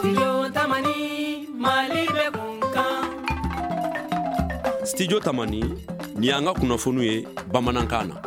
Studio Tamani ni an ka kunnafoni ye bamanankan na.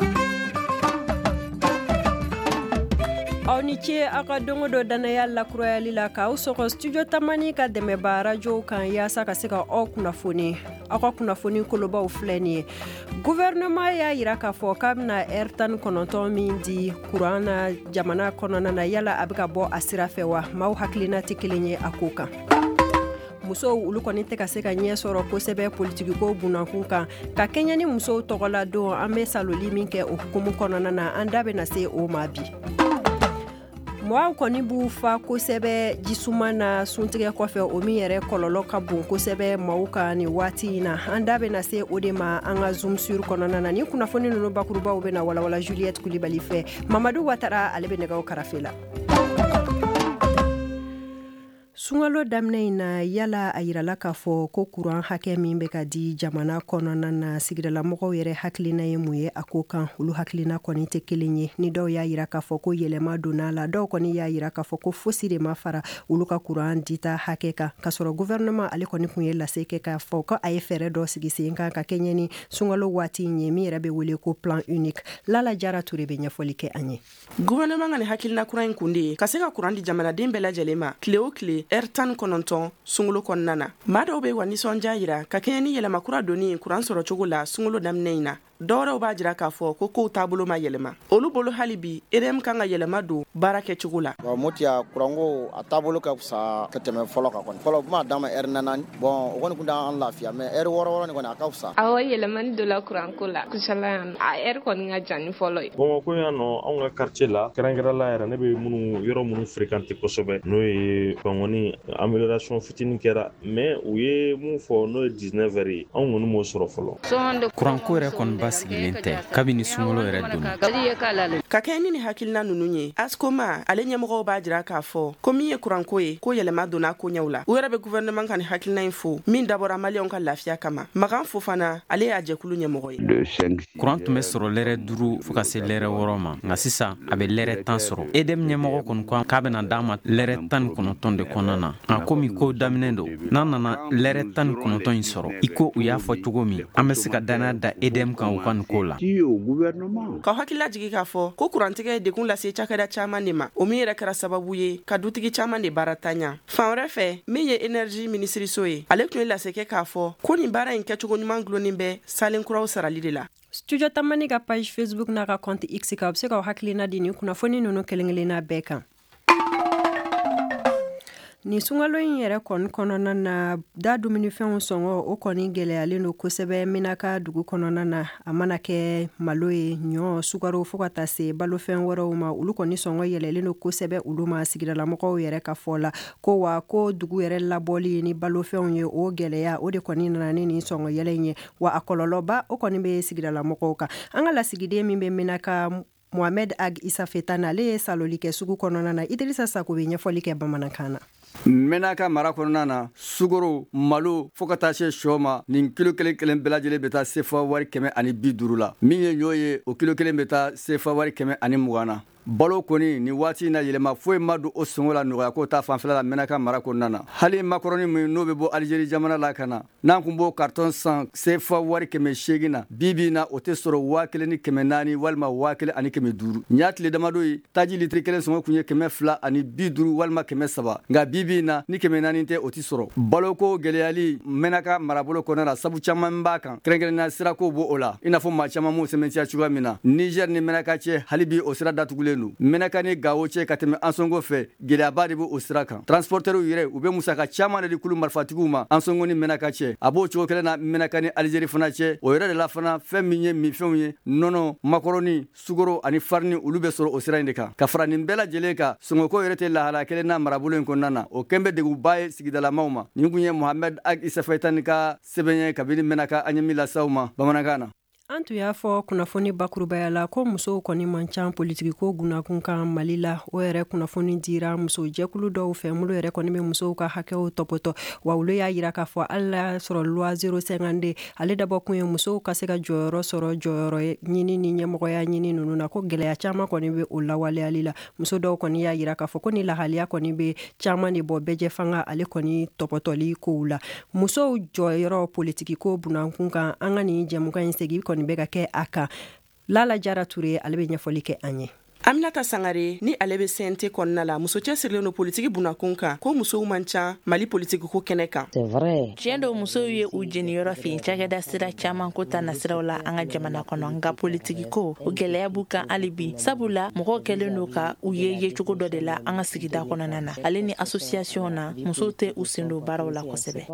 Aw ni ce a ka dongo dɔ danaya lakurayali la k'aw sɔgɔ Studio Tamani ka dɛmɛba radio kan yaasa ka se ka aw kunnafoni. Aw ka kunnafoni kolobaw filɛ nin ye. Gouvernement y'a yira k'a fɔ k'a bɛna heure 19 min di courant na jamana kɔnɔna na yala a bɛ ka bɔ a sira fɛ wa? Maaw hakilina tɛ kelen ye a ko kan. Musow olu kɔni tɛ ka se ka ɲɛ sɔrɔ kosɛbɛ politiki ko bunnakun kan ka kɛɲɛ ni musow tɔgɔla don an bɛ saloli min kɛ o hukumu kɔnɔna na an da bɛna se o ma bi. Mɔgɔw kɔni b'u fa kosɛbɛ jisuma na suntigɛ kɔfɛ o min yɛrɛ kɔlɔlɔ ka bon kosɛbɛ maaw kan ni waati in na an da bɛna se o de ma an ka Zoom sur kɔnɔna na ni kunnafoni ninnu bakurubaw bɛna walawala Juliette Kulibali fɛ Mamadu Watara ale bɛ nɛgɛw karafe la. Sungalo daminɛ in na yala a yirala k'a fɔ ko courant hakɛ min bɛ ka di jamana kɔnɔna na sigidalamɔgɔw yɛrɛ hakilina ye mun ye a ko kan olu hakilina kɔni tɛ kelen ye ni dɔw y'a yira k'a fɔ ko yɛlɛma donna la dɔw kɔni y'a yira k'a fɔ ko fosi de ma fara olu ka courant dita hakɛ kan ka sɔrɔ gouvernement ale kɔni kun ye lase kɛ k'a fɔ ko a ye fɛɛrɛ dɔ sigi sen kan ka kɛɲɛ ni sungalo waati in ye min yɛrɛ bɛ wele ko plan unique Lala Jara Ture bɛ ɲɛfɔli kɛ an ye. Gouvernement ka ni hakilina kura in kun de ye ka se ka courant di jamanaden bɛɛ lajɛlen ma tile o tile heure 19 sungalo kɔnɔna na maa dɔw bɛ wa nisɔndiya yira ka kɛɲɛ ni yɛlɛma kura donni courant sɔrɔ cogo la sungalo daminɛ in na dɔwɛrɛw b'a jira k'a fɔ ko kow taabolo ma yɛlɛma olu bolo hali bi EDM kan ka yɛlɛma don baara kɛcogo la. Motiya kuranko a taabolo ka fisa ka tɛmɛ fɔlɔ kan kɔni fɔlɔ kuma d'a ma heure 4 bon o kɔni kun t'an lafiya mais heure 6 ni kɔni a ka fisa. Awɔ yɛlɛmani dɔ la kuranko la kusala yan a heure kɔni ka jan ni fɔlɔ ye. Bamakɔ yan nɔ anw ka quartier la kɛrɛnkɛrɛnla yɛrɛ ne bɛ yɔrɔ minnu fréquenter kosɛbɛ n'o ye kɔni amélioration fitinin kɛra mais u ye mun fɔ n'o ye 19 heures ye anw kɔni m'o sɔrɔ fɔlɔ. Kuranko yɛrɛ kɔni sigilen tɛ kabini sungalo yɛrɛ donna ka kɛ ni hakilina ninnu ye Askoma ale ɲɛmɔgɔw b'a jira k'a fɔ ko min ye kuranko ye ko yɛlɛma donna ko ɲɛw la u yɛrɛ bɛ gouvernement ka ni hakilina in fo min dabɔra maliyɛnw ka lafiya kama Magan Fofana ale y'a jɛkulu ɲɛmɔgɔ ye. Kuran tun bɛ sɔrɔ lɛrɛ 5 fo ka se lɛrɛ 6 ma nka sisan a bɛ lɛrɛ 10 sɔrɔ EDM ɲɛmɔgɔ kɔni ko k'a bɛna d'an ma lɛrɛ 19 de kɔnɔna na nka komi ko daminɛ don n'an nana lɛrɛ 19 in sɔrɔ i ko u y'a fɔ cogo min an bɛ se ka danaya da EDM kan u ka nin ko la. Ka hakilila jigi k'a fɔ ko kurantigɛ ye dekun lase cakɛda caman de ma o min yɛrɛ kɛra sababu ye ka dutigi caman de baara taɲa fan wɛrɛ fɛ min ye énergie ministriso ye ale tun ye lase kɛ k'a fɔ ko nin baara in kɛcogo ɲuman gulonin bɛ salen kuraw sarali de la. Studio Tamani ka page Facebook n'a ka compte X ka bɛ se ka hakilina di ni kunnafoni ninnu kelen-kelenna bɛɛ kan. Ni sungalo in yɛrɛ kɔnɔna na da dumunifɛnw sɔngɔ o kɔni gɛlɛyalen don kosɛbɛ Minaka dugu kɔnɔna na a mana kɛ malo ye ɲɔ sukaro fo ka taa se balofɛn wɛrɛw ma olu kɔni sɔngɔ yɛlɛlen don kosɛbɛ olu ma sigidalamɔgɔw yɛrɛ ka fɔ la ko wa ko dugu yɛrɛ labɔli ni balofɛnw ye o gɛlɛya o de kɔni nana ni nin sɔngɔ yɛlɛ in ye wa a kɔlɔlɔba o kɔni bɛ sigidalamɔgɔw kan an ka lasigiden min bɛ Minaka Mohamed Ag Isa Fetana ale ye saloli kɛ sugu kɔnɔna na Idrissa Sako bɛ ɲɛfɔli kɛ bamanankan na. Minaka mara kɔnɔna na sugaro malo fo ka taa se sɔ ma nin kilo kelen bɛɛ lajɛlen bɛ taa sefa wari 150 la min ye ɲɔ ye o kilo kelen bɛ taa sefa wari 120 na balo kɔni ni waati na yɛlɛma foyi ma don o sɔngɔ la nɔgɔya ko ta fanfɛla la Minaka mara kɔnɔna na hali macaroni min n'o bɛ bɔ Algérie jamana la kana n'an kun b'o carton san sefa wari 800 na bibi na o tɛ sɔrɔ 1400 walima 1500 ɲa tile damado ye taji litiri kelen sɔngɔ kun ye 250 walima 300 nka bibi na ni 400 tɛ o tɛ sɔrɔ baloko gɛlɛyali Minaka marabolo kɔnɔna la sabu caman b'a kan kɛrɛnkɛrɛnnenya sirako b'o o la i n'a fɔ maa caman m'o sɛmɛntiya cogoya min na Niger ni Minaka cɛ hali bi o sira datugulen Minaka ni Gawo cɛ ka tɛmɛ Ansongo fɛ gɛlɛyaba de bɛ o sira kan transporteurs yɛrɛ u bɛ musaka caman de di kulu marifatigiw ma Ansongo ni Minaka cɛ a b'o cogo kelen na Minaka ni Algérie fana cɛ o yɛrɛ de la fana fɛn min ye minfɛnw ye nɔnɔ macaroni sugaro ani farini olu bɛ sɔrɔ o sira in de kan ka fara nin bɛɛ lajɛlen kan sɔngɔko yɛrɛ tɛ lahala kelen na marabolo in kɔnɔna na o kɛn bɛ degunba ye sigidalamaw ma nin kun ye Mohamed Ag Isa Fetani ka sɛbɛn ye kabini Minaka an ye min lase aw ma bamanankan na. An tun y'a fɔ kunnafoni bakurubaya la ko musow kɔni man can politiki ko gunnakun kan Mali la. O yɛrɛ kunnafoni dira muso jɛkulu dɔw fɛ mulu yɛrɛ kɔni bɛ musow ka hakɛw tɔpɔtɔ wa olu y'a yira k'a fɔ hali y'a sɔrɔ loi 052 ale dabɔ kun ye musow ka se ka jɔyɔrɔ sɔrɔ jɔyɔrɔ ɲini ni ɲɛmɔgɔya ɲini ninnu na ko gɛlɛya caman kɔni bɛ o lawaleyali la. Muso dɔw kɔni y'a yira k'a fɔ ko ni lahaliya kɔni bɛ caman de bɔ bɛjɛ fanga ale kɔni tɔpɔtɔli kow la. Musow jɔyɔrɔ politiki ko bunankun kan an ka nin jɛmukan in segi kɔni bɛ ka kɛ a kan. Lala Jara Ture ale bɛ ɲɛfɔli kɛ an ye. Aminata Sangare ni ale bɛ CNT kɔnɔna la muso cɛ sirilen no politiki bunakun kan ko musow man ca Mali politiki ko kɛnɛ kan. C'est vrai. Tiɲɛ do musow ye u jeniyɔrɔ fin cakɛda sira caman ko ta nasiraw la an ka jamana kɔnɔ nka politiki ko o gɛlɛya b'u kan hali bi sabula mɔgɔw kɛlen do ka u ye cogo dɔ de la an ka sigida kɔnɔna na ale ni association na musow tɛ u sen do baaraw la kosɛbɛ.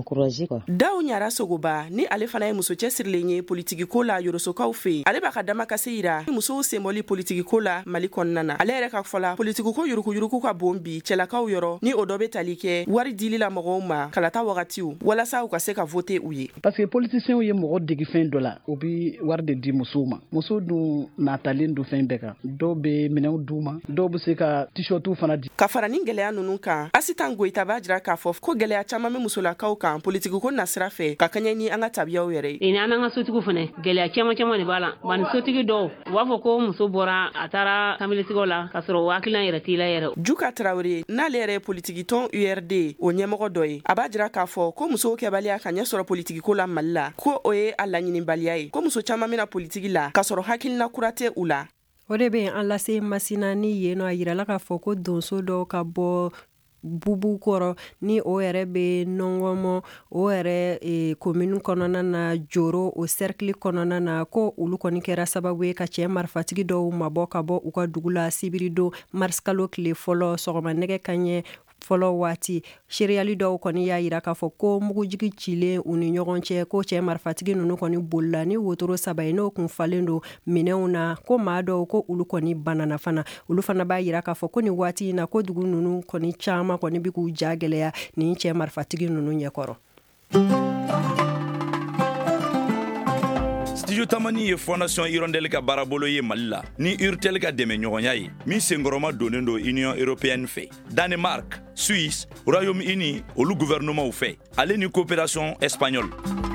Daw Ɲara Sogoba ni ale fana ye muso cɛ sirilen ye politiki ko la Yorosokaw fɛ ale b'a ka damakase yira musow senbɔli politiki ko la Mali kɔnɔna na. Ale yɛrɛ ka fɔla politiki ko yuruku ka bon bi cɛlakaw yɔrɔ ni o dɔ bɛ tali kɛ wari dili la mɔgɔw ma kalata wagatiw walasa u ka se ka voter u ye. Parce que politiciens ye mɔgɔ degi fɛn dɔ la o bi wari de di musow ma. Muso dun natalen do fɛn bɛɛ kan. Dɔw bɛ minɛw d'u ma, dɔw bɛ se ka t-shirtu fana di. Ka fara ni gɛlɛya ninnu kan Asitan Goita b'a jira k'a fɔ ko gɛlɛya caman bɛ musolakaw kan politiki ko nasira fɛ ka kɛɲɛ ni an ka tabiyaw yɛrɛ ye. An ka sotigiw fana gɛlɛya caman de b'a la. Bani sotigi dɔw u b'a fɔ ko muso bɔra a taara kamilitigiw la ka sɔrɔ wakilan yɛrɛ t'i la yɛrɛ. Juka Traoré n'ale yɛrɛ ye politiki tɔn URD o ɲɛmɔgɔ dɔ ye a b'a jira k'a fɔ ko musow kɛbaliya ka ɲɛ sɔrɔ politiki ko la Mali la ko o ye a laɲinibaliya ye ko muso caman bɛna politiki la ka sɔrɔ hakilina kura tɛ u la. O de bɛ an lase Masina ni yen nɔ a yirala k'a fɔ ko donso dɔw ka bɔ bubu kɔrɔ ni o yɛrɛ bɛ nɔngɔmɔ o yɛrɛ komini kɔnɔna na Joro o cercle kɔnɔna na ko olu kɔni kɛra sababu ye ka cɛ marifatigi dɔw mabɔ ka bɔ u ka dugu la sibiri don mars kalo tile fɔlɔ sɔgɔma nɛgɛ kaɲɛ fɔlɔ waati. Seriyali dɔw kɔni y'a yira k'a fɔ ko mugujigi cilen u ni ɲɔgɔn cɛ ko cɛ marifatigi ninnu kɔni bolila ni wotoro 3 ye n'o kun falen do minɛnw na ko maa dɔw ko olu kɔni banana fana. Olu fana b'a yira k'a fɔ ko ni waati in na ko dugu ninnu kɔni caman kɔni bɛ k'u ja gɛlɛya ni cɛ marifatigi ninnu ɲɛkɔrɔ. Studio Tamani ye Fondation Hirondelle ka baarabolo ye Mali la ni Urtel ka dɛmɛ ɲɔgɔnya ye min senkɔrɔma donnen do Union Européenne fɛ. Danemark, Suisse, Royaume-Uni olu gouvernement fɛ ale ni coopération espagnole.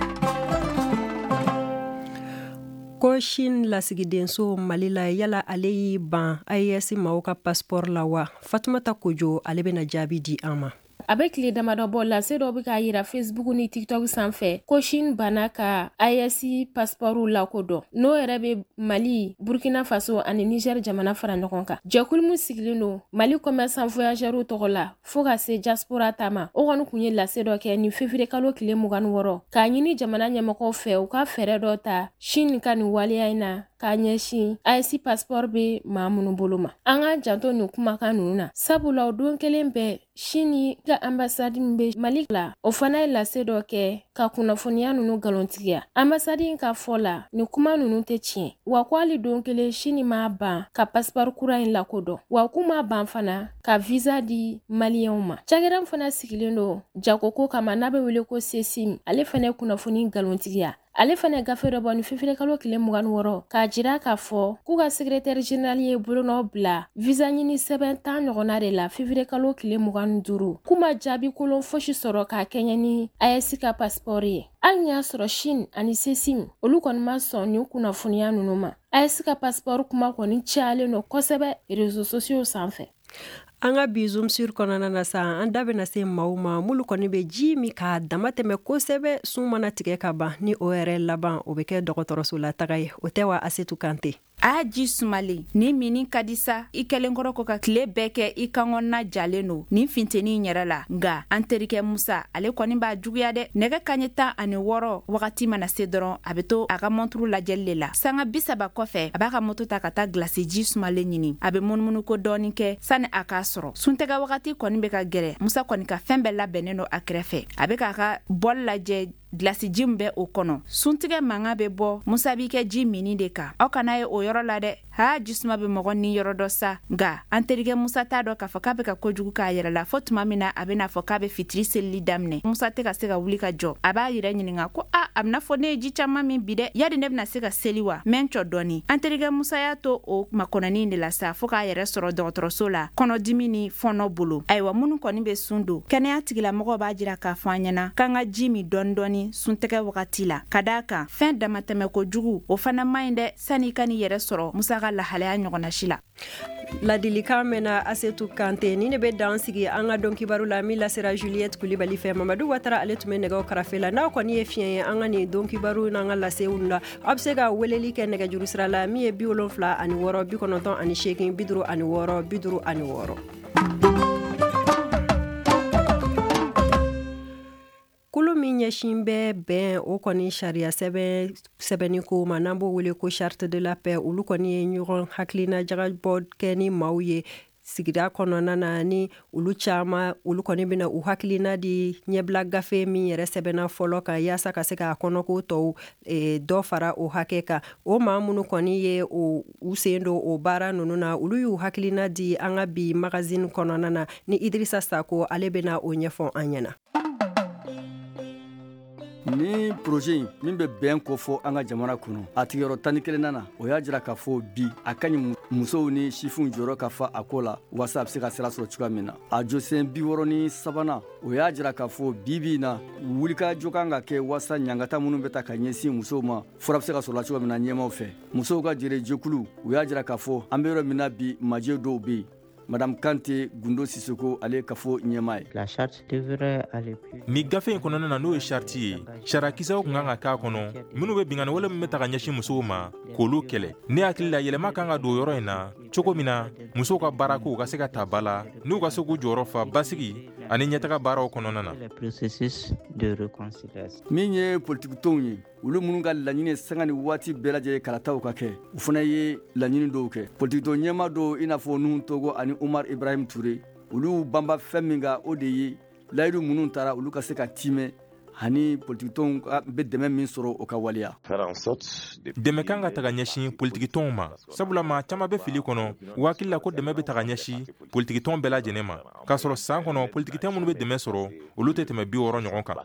Ko Chine lasigidenso Mali la yala ale y'i ban AES maaw ka passeport la wa? Fatumata Kojo ale bɛna jaabi di an ma. Avec les damadabo la sedo bi ka yira Facebook ni TikTok sanfɛ ko Chine bana ka AES passeport la ko dɔn n'o yɛrɛ bɛ Mali, Burkina Faso ani Niger jamana fara ɲɔgɔn kan. Jɛkulu min sigilen don Mali commerçant voyageurs tɔgɔ la fo ka se diaspora tama o kɔni kun ye lase dɔ kɛ ni février kalo tile 26 k'a ɲini jamana ɲɛmɔgɔw fɛ u ka fɛɛrɛ dɔ ta Chine ka nin waleya in na k'a ɲɛsin AES passeport bɛ maa minnu bolo ma. An ka janto nin kumakan ninnu na sabula o don kelen bɛɛ Chine ka ambassade bɛ Mali la o fana ye lase dɔ kɛ ka kunnafoniya ninnu galontigiya. Ambassade ka fɔ la ni kuma ninnu tɛ tiɲɛ wa ko hali don kelen Chine ma ban ka passeport kura in lakodɔn wa k'u ma ban fana ka visa di Maliyɛnw ma. Cakɛda fana sigilen don jagoko kama n'a bɛ wele ko CECIM ale fana ye kunnafoni galontigiya. Ale fana gafe dɔ bɔ ni février kalo tile 26 k'a jira k'a fɔ k'u ka secrétaire général ye bolonɔ bila visa ɲini sɛbɛn 10 ɲɔgɔnna de la février kalo tile 25 k'u ma jaabi kolon fosi sɔrɔ k'a kɛɲɛ ni AES ka passeport ye. Hali ni y'a sɔrɔ Chine ani CECIM olu kɔni ma sɔn ni kunnafoniya ninnu ma. AES ka passeport kuma kɔni cayalen don kosɛbɛ réseaux sociaux sanfɛ. An ka bi Zoom sur kɔnɔna na sa an da bɛna se maaw ma mulu kɔni bɛ ji mi k'a dama tɛmɛ kosɛbɛ sun mana tigɛ ka ban ni o yɛrɛ laban o bɛ kɛ dɔgɔtɔrɔso la taga ye o tɛ wa Asetu Kante. A ji sumalen ni mini ka di sa I kɛlenkɔrɔ ko ka tile bɛɛ kɛ I kankɔnɔna jalen no ni finteni yɛrɛ la nga an terikɛ Musa ale kɔni b'a juguya dɛ nɛgɛ kaɲɛ 16 wagati mana se dɔrɔn a bɛ to a ka monturu lajɛli le la sanga 30 kɔfɛ a b'a ka moto ta ka taa glasi ji sumalen ɲini a bɛ munumunu ko dɔɔni kɛ sani a k'a sɔrɔ suntɛgɛ wagati kɔni bɛ ka gɛrɛ Musa kɔni ka fɛn bɛɛ labɛnnen do a kɛrɛfɛ a bɛ k'a ka bɔl lajɛ glasi ji bɛ o kɔnɔ suntigɛ manga bɛ bɔ Musa b'i kɛ ji mini de kan aw kana ye o yɔrɔ la dɛ ha jisuma be mɔgɔ ni yɔrɔ dɔ sa nga an terikɛ musa t'a dɔ k'a fɔ k'a bɛ ka kojugu k'a yɛrɛ la fɔ tuma min na a bɛna fɔ k'a bɛ fitiri selili daminɛ. Musa tɛ ka se ka wuli ka jɔ. A b'a yɛrɛ ɲininka ko a bɛna fɔ ne ye ji caman min bi dɛ, yadi ne bɛna se ka seli wa? Mɛ n cɔ dɔɔni. An terikɛ musa y'a to o makɔnɔni de la sa fɔ k'a yɛrɛ sɔrɔ dɔgɔtɔrɔso la kɔnɔdimi ni fɔnɔ bolo. Ayiwa minnu kɔni bɛ sun don, kɛnɛya tigilamɔgɔ b'a jira k'a fɔ an ɲɛna k'an ka ji min dɔɔni dɔɔni suntɛgɛ wagati la. Ka d'a kan fɛn damatɛmɛ kojugu o fana man ɲi dɛ sani ka ni yɛrɛ sɔrɔ Musa ka lahalaya ɲɔgɔnna si la. Ladilikan mɛnna Asetu Kante ni ne bɛ dan sigi an ka dɔn kibaru la min lasera Juliette Kulibali fɛ. Mamadu Watara ale tun bɛ nɛgɛw karafe la. N'aw kɔni ye fiɲɛ ye an ka nin dɔn kibaru n'an ka lasew la, aw bɛ se ka weleli kɛ nɛgɛjuru sira la min ye 76 98 56 56. Kulu min ɲɛsin bɛ bɛn o kɔni sariya sɛbɛnni ko ma n'an b'o wele ko charte de la paix, olu kɔni ye ɲɔgɔn hakilina jagabɔ kɛ ni maaw ye sigida kɔnɔna na ni olu caman olu kɔni bɛna u hakilina di ɲɛbila gafe min yɛrɛ sɛbɛnna fɔlɔ kan yaasa ka se ka kɔnɔko tɔw dɔ fara o hakɛ kan. O maa minnu kɔni ye u sen don o baara ninnu na olu y'u hakilina di an ka bi magazine kɔnɔna na ni Idrissa Sako ale bɛna o ɲɛfɔ an ɲɛna. Ni projet min bɛ bɛn ko fɔ an ka jamana kɔnɔ a tigiyɔrɔ 11 na o y'a jira k'a fɔ bi a ka ɲi musow ni sifinw jɔyɔrɔ ka fa a ko la waasa a bɛ se ka sira sɔrɔ cogoya min na. A jɔsen 63 o y'a jira k'a fɔ bi na wulikajɔ kan ka kɛ waasa ɲangata minnu bɛ ta ka ɲɛsin musow ma fura bɛ se ka sɔrɔ cogoya min na ɲɛmaw fɛ. Musow ka jere jɛkulu o y'a jira k'a fɔ an bɛ yɔrɔ min na bi majɛ dɔw bɛ yen. Madame Kante Gundo Sissoko ale kafo ɲɛma ye. La charte devrait aller plus. Ni gafe in kɔnɔna na n'o ye charte ye, sarakisɛw kun kan ka k'a kɔnɔ minnu bɛ bingani wale min bɛ ta ka ɲɛsin musow ma k'olu kɛlɛ. Ne hakili la yɛlɛma kan ka don yɔrɔ in na cogo min na musow ka baara ko ka se ka ta ba la n'u ka se k'u jɔyɔrɔ fa basigi ani ɲɛtaga baaraw kɔnɔna na. Le processus de réconciliation. Min ye politique tɔnw ye olu minnu ka laɲini sanga ni waati bɛɛ lajɛlen kalataw ka kɛ u fana ye laɲini dɔw kɛ. Politique tɔn ɲɛma dɔw i n'a fɔ Nuhu Togo ani Umar Ibrahim Touré olu banba fɛn min kan o de ye layidu minnu taara olu ka se ka timɛ ani politique tɔnw bɛ dɛmɛ min sɔrɔ o ka waleya. Dɛmɛ kan ka taga ɲɛsin politique tɔnw ma sabula maa caman bɛ fili kɔnɔ u hakili la ko dɛmɛ bɛ taga ɲɛsin politique tɔn bɛɛ lajɛlen ma k'a sɔrɔ san kɔnɔ politique tɔn minnu bɛ dɛmɛ sɔrɔ olu tɛ tɛmɛ 60 ɲɔgɔn kan.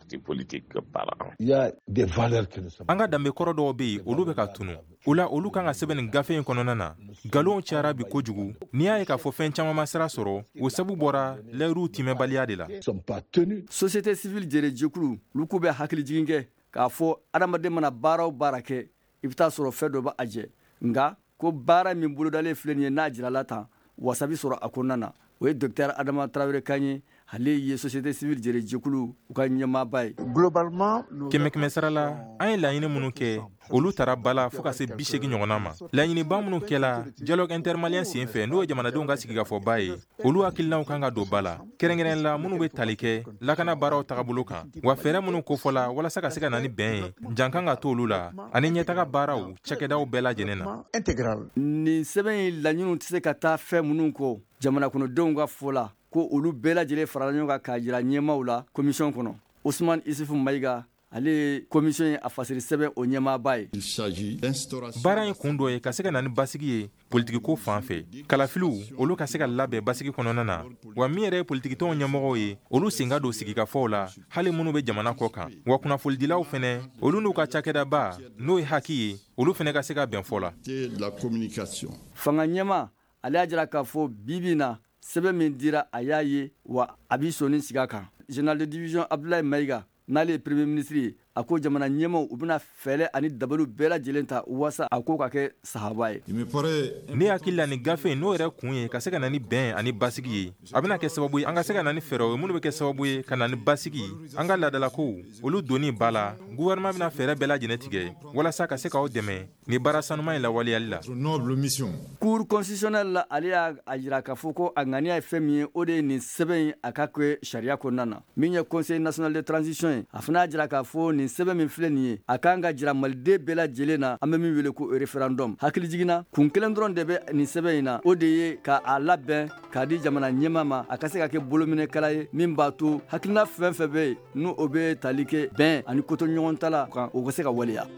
An ka danbe kɔrɔ dɔw bɛ yen olu bɛ ka tunu o la olu kan ka sɛbɛn nin gafe in kɔnɔna na nkalonw cayara bi kojugu n'i y'a ye k'a fɔ fɛn caman ma sira sɔrɔ o sabu bɔra layiruw timɛbaliya de la. Société civile jere jɛkulu olu ko bɛ hakili jigin kɛ k'a fɔ adamaden mana baara o baara kɛ i bɛ taa sɔrɔ fɛn dɔ b'a jɛ nka ko baara min bolodalen filɛ nin ye n'a jirala tan wasa bi sɔrɔ a kɔnɔna na o ye Docteur Adama Traoré kan ye ale ye société civile jere jɛkulu u ka ɲɛmaaba ye. Globalement kɛmɛ sara la an ye laɲini minnu kɛ olu tara bala fo ka se 80 ɲɔgɔnna ma. Laɲiniba minnu kɛla dialogue intermalien sen fɛ n'o ye jamanadenw ka sigikafɔba ye olu hakilinaw kan ka don ba la kɛrɛnkɛrɛn la minnu bɛ tali kɛ lakana baaraw tagabolo kan wa fɛɛrɛ minnu kofɔla walasa ka se ka na ni bɛn ye jan kan ka to olu la ani ɲɛtaga baaraw cakɛdaw bɛɛ lajɛlen na. Nin sɛbɛn in laɲiniw tɛ se ka taa fɛn minnu kɔ jamana kɔnɔdenw ka fɔ la ko olu bɛɛ lajɛlen farala ɲɔgɔn kan k'a jira ɲɛmaw la commission kɔnɔ. Ousmane Isufu Mayiga ale ye commission ye a fasiri sɛbɛn o ɲɛmaaba ye. Baara in kun dɔ ye ka se ka na ni basigi ye politique ko fan fɛ kalafiliw olu ka se ka labɛn basigi kɔnɔna na wa min yɛrɛ ye politique tɔnw ɲɛmɔgɔw ye olu sen ka don sigikafɔw la hali minnu bɛ jamana kɔ kan wa kunnafonidilaw fɛnɛ olu n'u ka cakɛdaba n'o ye haki ye olu fɛnɛ ka se ka bɛn fɔ la. Fanga ɲɛma ale y'a jira k'a fɔ bibi na sɛbɛn min dira a y'a ye wa a b'i sɔnni siga kan. Général de division Abdoulaye Mayiga n'ale ye premier ministre ye a ko jamana ɲɛmaw u bɛna fɛɛrɛ ani dabaliw bɛɛ lajɛlen ta waasa a ko ka kɛ sahaba ye. Ne hakili la ni gafe n'o yɛrɛ kun ye ka se ka na ni bɛn ani basigi ye a bɛna kɛ sababu ye an ka se ka na ni fɛɛrɛw ye minnu bɛ kɛ sababu ye ka na ni basigi an ka laadalakow olu donni ba la gouvernement bɛna fɛɛrɛ bɛɛ lajɛlen tigɛ walasa ka se k'aw dɛmɛ ni baara sanuman in lawaleyali la. Cour constitutionnelle la ale y'a jira k'a fɔ ko a ŋaniya ye fɛn min ye o de ye nin sɛbɛn in a ka kɛ sariya kɔnɔna na min ye conseil national de transition ye a fana y'a jira k'a fɔ nin sɛbɛn min filɛ nin ye a kan ka jira maliden bɛɛ lajɛlen na an bɛ min wele ko référendum hakili jiginna kun kelen dɔrɔn de bɛ nin sɛbɛn in na o de ye ka a labɛn k'a di jamana ɲɛmaa ma a ka se ka kɛ bolominɛkɛla ye min b'a to hakilina fɛn fɛn bɛ yen n'o bɛ tali kɛ bɛn ani koto ɲɔgɔn ta la kan o ka se ka waleya.